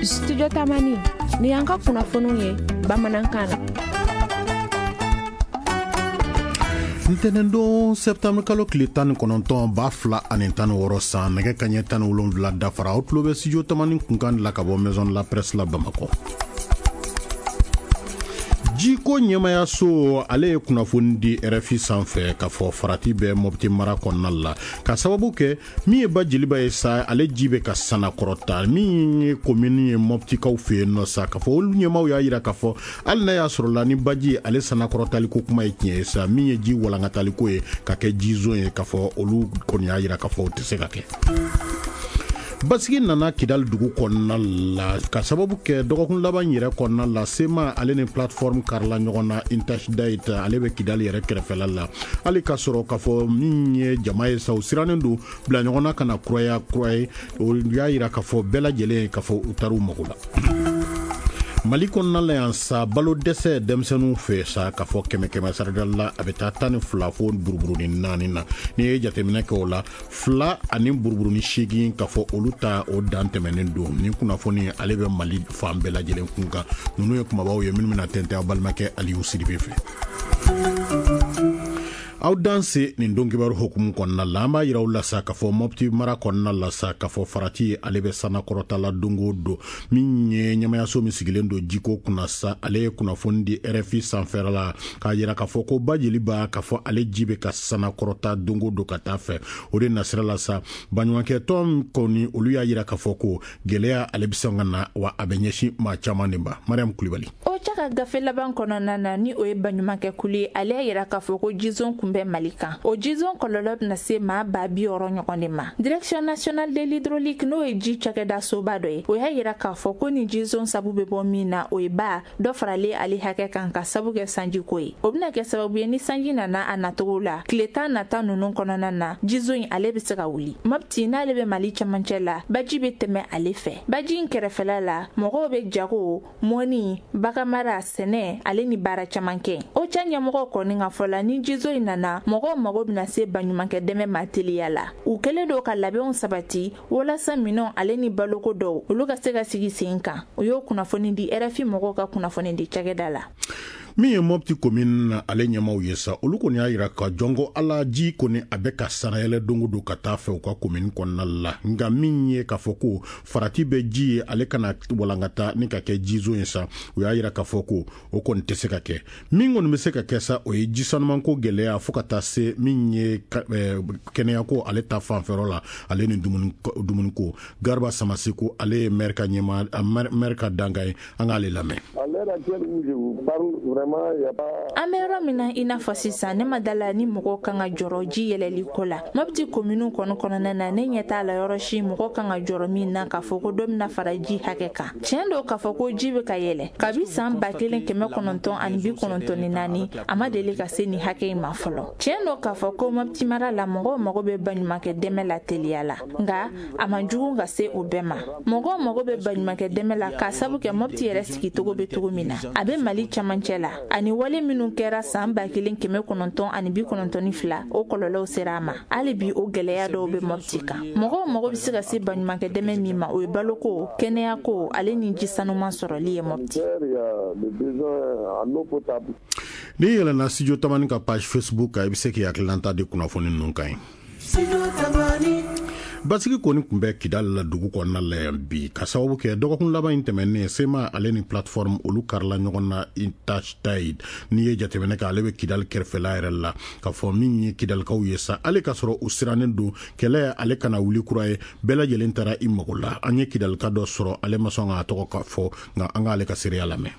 Studio Tamani ni yanka kunnafoniw ye bamanankan na. Ntɛnɛndon septembre kalo tile 19 ba fila ani 16 san nɛgɛ kaɲɛ 17 dafara aw tulo bɛ studio Tamani kunkan la ka bɔ maison de la presse la Bamakɔ. Jiko ɲɛmayaso ale ye kunnafoni di RFI sanfɛ k'a fɔ farati bɛ Mopti mara kɔnɔna la ka sababu kɛ min ye ba jeliba ye sa ale ji bɛ ka sana kɔrɔta min ye commune ye Moptikaw fɛ yen nɔ sa k'a fɔ olu ɲɛmaw y'a jira k'a fɔ hali n'a y'a sɔrɔ la ni baji ale sana kɔrɔtali ko kuma ye tiɲɛ ye sa min ye ji walankatali ko ye ka kɛ ji zone ye k'a fɔ olu kɔni y'a jira k'a fɔ o tɛ se ka kɛ. Basigi nana Kidal dugu kɔnɔna la ka sababu kɛ dɔgɔkun laban yɛrɛ kɔnɔna la Sema ale ni plateforme karila ɲɔgɔn na Intouchdate ale bɛ Kidal yɛrɛ kɛrɛfɛla la hali ka sɔrɔ k'a fɔ min ye jama ye sa u sirannen don bila ɲɔgɔn na ka na kuraya o y'a jira k'a fɔ bɛɛ lajɛlen ye k'a fɔ u taara u mago la. Mali kɔnɔna la yan sa balo dɛsɛ denmisɛnninw fɛ sa k'a fɔ 100 saradala la a bɛ taa 12 fo buruburuni 4 na ni ye jateminɛ kɛ o la 2 ani buruburuni 8 k'a fɔ olu ta o dan tɛmɛnen don ni kunnafoni ale bɛ Mali fan bɛɛ lajɛlen kun kan ninnu ye kumabaw ye minnu bɛna tɛntɛn aw balimakɛ Aliyu Sidibe fɛ. Aw danse nin don kibaru hukumu kɔnɔna la an b'a yira aw la sa k'a fɔ Mopti mara kɔnɔna la sa k'a fɔ farati ale bɛ sana kɔrɔta la don o don min ye ɲɛmayaso min sigilen don jiko kunna sa ale ye kunnafoni di RFI sanfɛla la k'a yira k'a fɔ ko ba jeliba k'a fɔ ale ji bɛ ka sana kɔrɔta don o don ka taa fɛ o de nasira la sa baɲumankɛ tɔn kɔni olu y'a yira k'a fɔ ko gɛlɛya ale bɛ sɔn ka na wa a bɛ ɲɛsin maa caman de ma. Mariam Kulibali. O cɛ ka gafe laban kɔnɔna na ni o ye baɲumankɛ kuli ale y'a yira k'a fɔ ko jizon kun bɛ Mali kan o jizon kɔlɔlɔ bɛna se maa 200 ɲɔgɔn de ma. Direction nationale de l'hydraulique n'o ye ji cakɛda soba dɔ ye o y'a yira k'a fɔ ko ni jizon sabu bɛ bɔ min na o ye ba dɔ faralen ale hakɛ kan ka sabu kɛ sanji ko ye o bɛna kɛ sababu ye ni sanji nana a natogo la tile 10 nata ninnu kɔnɔna na jizon in ale bɛ se ka wuli. Mopti n'ale bɛ Mali camancɛ la baji bɛ tɛmɛ ale fɛ baji in kɛrɛfɛla la mɔgɔw bɛ jago mɔni bagamara sɛnɛ ale ni baara caman kɛ o cɛ ɲɛmɔgɔ kɔni ka fɔ la ni jizon in nana mɔgɔw mago bɛna se baɲumankɛ dɛmɛ ma teliya la u kɛlen do ka labɛnw sabati walasa minɛnw ale ni baloko dɔw olu ka se ka sigi sen kan o y'o kunnafoni di RFI mɔgɔw ka kunnafoni di cakɛda la. Min ye Mopti commune na ale ɲɛmaw ye sa olu kɔni y'a jira ka jɔnko ala ji kɔni a bɛ ka sanayɛlɛ don o don ka taa fɛ u ka commune kɔnɔna la nka min ye k'a fɔ ko farati bɛ ji ye ale kana walankata ni ka kɛ jizo ye sa u y'a jira k'a fɔ ko o kɔni tɛ se ka kɛ min kɔni bɛ se ka kɛ sa o ye ji sanumanko gɛlɛya fo ka taa se min ye kɛnɛyako ale ta fanfɛyɔrɔ la ale ni dumuniko Garba Samaseko ale ye maire ka danga ye an k'ale lamɛn. An bɛ yɔrɔ min na i n'a fɔ sisan ne ma dala ni mɔgɔw kan ka jɔrɔ ji yɛlɛli ko la Mopti commune kɔnɔna na ne ɲɛ t'a la yɔrɔ si mɔgɔw kan ka jɔrɔ min na k'a fɔ ko dɔ bɛna fara ji hakɛ kan tiɲɛ do k'a fɔ ko ji bɛ ka yɛlɛ kabi san 1994 a ma deli ka se ni hakɛ in ma fɔlɔ tiɲɛ do k'a fɔ ko Mopti mara la mɔgɔw mago bɛ baɲumankɛ dɛmɛ la teliya la nka a ma jugu ka se o bɛɛ ma mɔgɔw mago bɛ baɲumankɛ dɛmɛ la k'a sabu kɛ Mopti yɛrɛ sigicogo bɛ cogo min na a bɛ Mali camancɛ la ani wale minnu kɛra san 1992 o kɔlɔlɔw sera a ma hali bi o gɛlɛya dɔw bɛ Mopti kan mɔgɔw mago bɛ se ka se baɲumankɛ dɛmɛ min ma o ye baloko kɛnɛyako ale ni ji sanuman sɔrɔli ye Mopti. Ni yɛlɛnna studio Tamani ka page Facebook kan i bɛ se k'i hakililanta di kunnafoni ninnu kan ye. Basigi kɔni kun bɛ Kidal la dugu kɔnɔna la yan bi ka sababu kɛ dɔgɔkun laban in tɛmɛnen Sema ale ni plateforme olu karila ɲɔgɔn na Intouchdate ni ye jateminɛ kɛ ale bɛ Kidal kɛrɛfɛla yɛrɛ la ka fɔ min ye Kidalkaw ye sa ale ka sɔrɔ u sirannen don kɛlɛ ale kana wuli kura ye bɛɛ lajɛlen taara i mago la an ye Kidalka dɔ sɔrɔ ale ma sɔn k'a tɔgɔ ka fɔ nka an k'ale ka seereya lamɛn.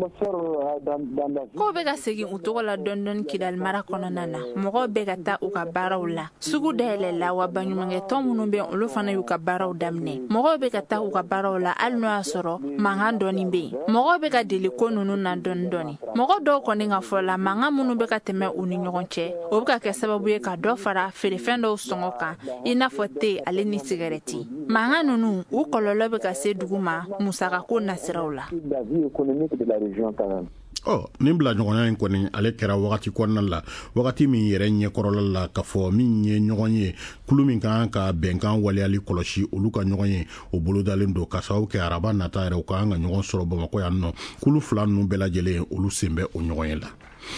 Ko bɛ ka segin u tɔgɔ la dɔndɔni Kidal mara kɔnɔna na mɔgɔw bɛ ka taa u ka baaraw la sugu dayɛlɛ la wa baɲumankɛ tɔn minnu bɛ olu fana y'u ka baaraw daminɛ mɔgɔw bɛ ka taa u ka baaraw la hali n'o y'a sɔrɔ mankan dɔɔni bɛ yen mɔgɔw bɛ ka deli ko ninnu na dɔɔni mɔgɔ dɔw kɔni ka fɔ la mankan minnu bɛ ka tɛmɛ u ni ɲɔgɔn cɛ o bɛ ka kɛ sababu ye ka dɔ fara feerefɛn dɔw sɔngɔ kan i n'a fɔ te ale ni sigarɛti mankan ninnu u kɔlɔlɔ bɛ ka se dugu ma musakako nasiraw la. nin bila ɲɔgɔnya in kɔni ale kɛra wagati kɔnɔna la wagati min yɛrɛ ɲɛkɔrɔla la ka fɔ min ye ɲɔgɔn ye kulu min kan ka bɛnkan waleyali kɔlɔsi olu ka ɲɔgɔn ye o bolodalen don ka sababu kɛ araba nata yɛrɛ u ka kan ka ɲɔgɔn sɔrɔ Bamakɔ yan nɔ kulu fila ninnu bɛɛ lajɛlen olu sen bɛ o ɲɔgɔn ye la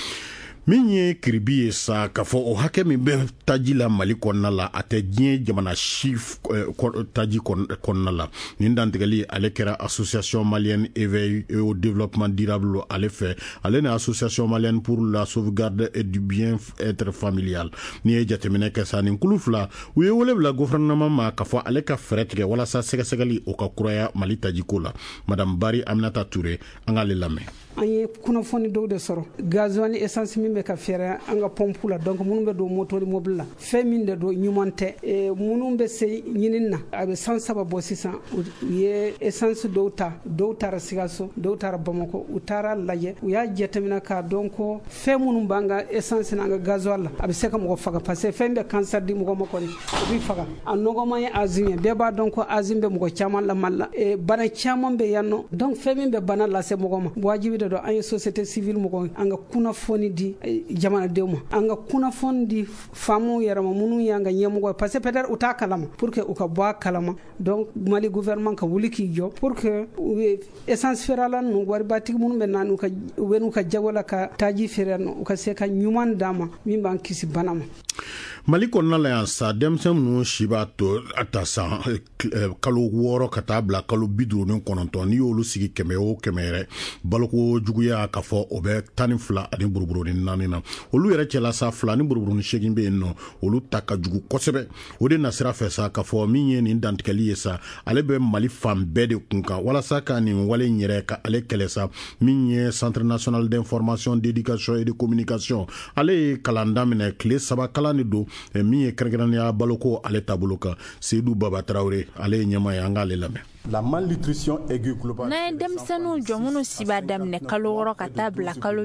min ye kiribi ye sa ka fɔ o hakɛ min bɛ taji la Mali kɔnɔna la a tɛ diɲɛ jamana si taji kɔnɔna la nin dantigɛli ale kɛra association malienne éveil au développement durable ale fɛ ale ni association malienne pour la sauvegarde et du bien-être familial ni ye jateminɛ kɛ sa nin kulu fila u ye wele bila gouvernement ma ka fɔ ale ka fɛɛrɛ tigɛ walasa sɛgɛsɛgɛli o ka kuraya Mali tajiko la madame Bari Aminata Touré an k'ale lamɛn. An ye kunnafoni dɔw de sɔrɔ gasoil ni essence min bɛ ka fɛrɛ an ka pompe la donc minnu bɛ don moto ni mobile la fɛn min de don ɲuman tɛ minnu bɛ se ɲinin na a bɛ san 3 bɔ sisan u ye essence dɔw taara Sikaso dɔw taara Bamakɔ u taara lajɛ u y'a jateminɛ k'a dɔn ko fɛn minnu b'an ka essence n'an ka gasoil la a bɛ se ka mɔgɔ faga parce que fɛn bɛ cancer di mɔgɔ ma kɔni o bɛ faga a nɔgɔman ye azim ye bɛɛ b'a dɔn ko azim bɛ mɔgɔ caman la Mali la bana caman bɛ yan nɔ donc fɛn min bɛ bana lase mɔgɔ ma wajibi de don an ye société civile mɔgɔ an ka kunnafoni di jamanadenw ma an ka kunnafoni di faamuw yɛrɛ ma minnu y'an ka ɲɛmɔgɔ parce que peut-être u t'a kalama pour que u ka bɔ a kalama donc Mali gouvernement ka wuli k'i jɔ pour que essence feerala ninnu waribatigi minnu bɛ na u bɛ n'u ka jago la ka taji feere u ka se ka ɲuman d'a ma min b'an kisi bana ma. Mali kɔnɔna la yan sa denmisɛn ninnu si b'a to a ta san kalo 6 ka taa bila kalo 59 n'i y'olu sigi 100 o 100 yɛrɛ baloko juguya ka fɔ o bɛ 12 ani buruburuni 4 na olu yɛrɛ cɛla sa 2 ni buruburuni 8 bɛ yen nɔ olu ta ka jugu kosɛbɛ o de na sira fɛ sa ka fɔ min ye nin dantigɛli ye sa ale bɛ Mali fan bɛɛ de kun kan walasa ka nin wale in yɛrɛ ka ale kɛlɛ sa min ye Centre national d'information d'éducation et de communication ale ye kalan daminɛ tile 3 kalan de don min ye kɛrɛnkɛrɛnnenya baloko ale taabolo kan Seydou Baba Traoré ale ye ɲɛmaa ye an k'ale lamɛn. La malnutrition aiguë globale. N'a ye denmisɛnninw jɔ minnu si b'a daminɛ kalo 6 ka taa bila kalo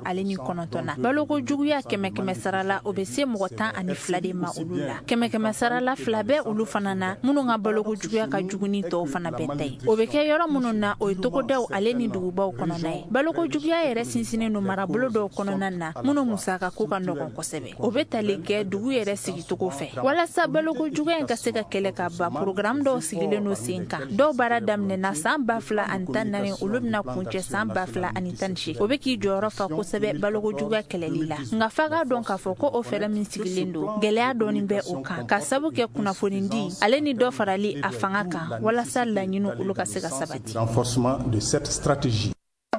59 na baloko juguya 100 sara la o bɛ se mɔgɔ 12 de ma olu la 100 sara la 2 bɛ olu fana na minnu ka baloko juguya ka jugu ni tɔw fana bɛɛ ta ye o bɛ kɛ yɔrɔ minnu na o ye togodaw ale ni dugubaw kɔnɔna ye baloko juguya yɛrɛ sinsinnen don marabolo dɔw kɔnɔna na minnu musaka ko ka nɔgɔn kosɛbɛ o bɛ tali kɛ dugu yɛrɛ sigicogo fɛ walasa baloko juguya in ka se ka kɛlɛ ka ban programme dɔw sigilen no sen kan dɔw baara daminɛna san 2014 olu bɛna kuncɛ san 2018 o bɛ k'i jɔyɔrɔ fa kosɛbɛ baloko juguya kɛlɛli la nka fa k'a dɔn k'a fɔ ko o fɛɛrɛ min sigilen don gɛlɛya dɔɔni bɛ o kan ka sabu kɛ kunnafoni di ale ni dɔ farali a fanga kan walasa laɲini olu ka se ka sabati. Renforcement de cette stratégie.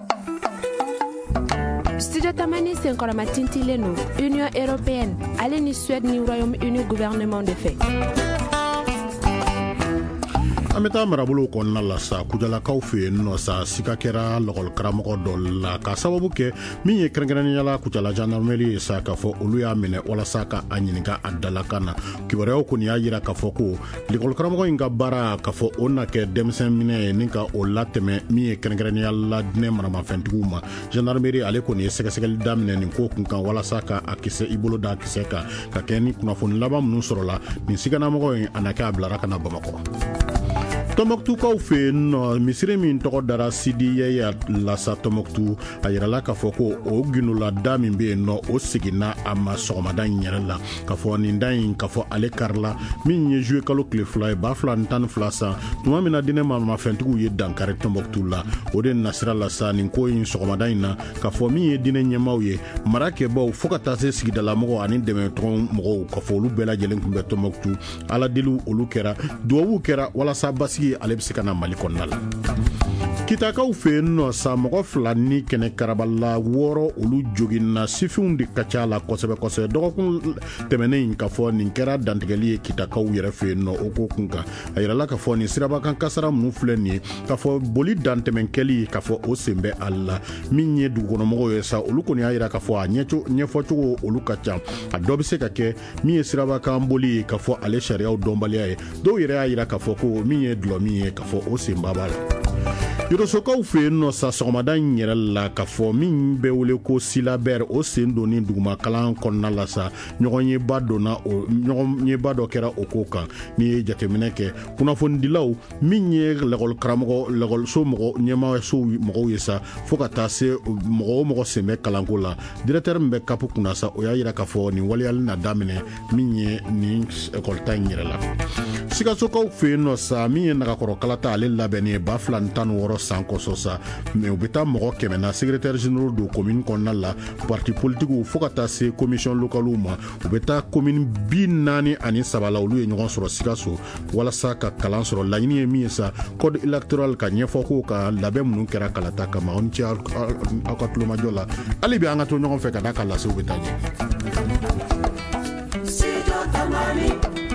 Studio Tamani senkɔrɔma tintilen no Union européenne ale ni Suède ni Royaume-Uni gouvernement de fait. An bɛ taa marabolo kɔnɔna la sa kujalakaw fɛ yen nɔ sa sika kɛra lɔgɔli karamɔgɔ dɔ la ka sababu kɛ min ye kɛrɛnkɛrɛnnenya la kucala gendarmerie ye sa k'a fɔ olu y'a minɛ walasa ka a ɲininka a dalakan na kibaruyaw kɔni y'a yira k'a fɔ ko lɔgɔli karamɔgɔ in ka baara k'a fɔ o na kɛ denmisɛn minɛ ye ni ka o latɛmɛ min ye kɛrɛnkɛrɛnnenya la diinɛ maramafɛntigiw ma gendarmerie ale kɔni ye sɛgɛsɛgɛli daminɛ nin ko kun kan walasa ka a kisɛ i bolo da kisɛ kan ka kɛ ni kunnafoni laban minnu sɔrɔla nin siganamɔgɔ in a na kɛ a bilara ka na Bamakɔ. Tɔnbɔkutukaw fɛ yen nɔ misiri min tɔgɔ dara Sidi Yaya Lasa Tɔnbɔkutu a yirala k'a fɔ ko o gindola da min bɛ yen nɔ o seginna a ma sɔgɔmada in yɛrɛ la k'a fɔ nin da in k'a fɔ ale karila min ye juillet kalo tile 2 ye 2012 san tuma min na diinɛ maramafɛntigiw ye dankari Tɔnbɔkutu la o de nasira la sa nin ko in sɔgɔmada in na k'a fɔ min ye diinɛ ɲɛmaaw ye marakɛbaw fo ka taa se sigidalamɔgɔw ani dɛmɛtɔn mɔgɔw k'a fɔ olu bɛɛ lajɛlen tun bɛ Tɔnbɔkutu ala deliw olu kɛra duwawu kɛra walasa basi ale bɛ se ka na Mali kɔnɔna la. Kitakaw fɛ yen nɔ sa mɔgɔ 2 ni kɛnɛ karabala 6 olu joginna sifinw de ka ca la kosɛbɛ kosɛbɛ dɔgɔkun tɛmɛnen in ka fɔ nin kɛra dantigɛli ye kitakaw yɛrɛ fɛ yen nɔ o ko kun kan a yirala ka fɔ nin sirabakan kasara minnu filɛ nin ye ka fɔ boli dantɛmɛkɛli ka fɔ o sen bɛ a la min ye dugukɔnɔmɔgɔw ye sa olu kɔni y'a yira ka fɔ a ɲɛfɔcogo olu ka ca a dɔ bɛ se ka kɛ min ye sirabakan boli ye ka fɔ ale sariyaw dɔnbaliya ye dɔw yɛrɛ y'a yira ka fɔ ko min ye dulɔ min ye ka fɔ o sen b'a la. yorosokaw fe no sa sɔgɔmada yɛrɛ la ka fɔ min bɛ wele ko silabɛr o sen donni duguma kalan kɔnɔna la sa ɲɔgɔnyeba dɔ kɛra o ko kan ni ye jateminɛ kɛ kunnafonidilaw min ye lakɔliso ɲɛmaayaso mɔgɔw ye sa fo ka taa se mɔgɔ o mɔgɔ sen bɛ kalanko la directeur min bɛ kapu kunna sa o y'a yira k'a fɔ nin waleyali na daminɛ min ye nin ekɔlita in yɛrɛ la sikasokaw fe yen nɔ sa min ye nagakɔrɔkalata ale labɛnnen ye 2016 san kɔsɔ sa mɛ u bɛ taa mɔgɔ 100 na secrétaire généraux do commune kɔnɔna la parti politiques fo ka taa se commission locale ma u bɛ taa commune 43 la olu ye ɲɔgɔn sɔrɔ Sikaso walasa ka kalan sɔrɔ laɲini ye min ye sa code électoral ka ɲɛfɔ ko ka labɛn minnu kɛra kalata kama on cɛ aw ka tulomajɔ la hali bi an ka to ɲɔgɔn fɛ ka da ka lasew bɛ taa ɲɛ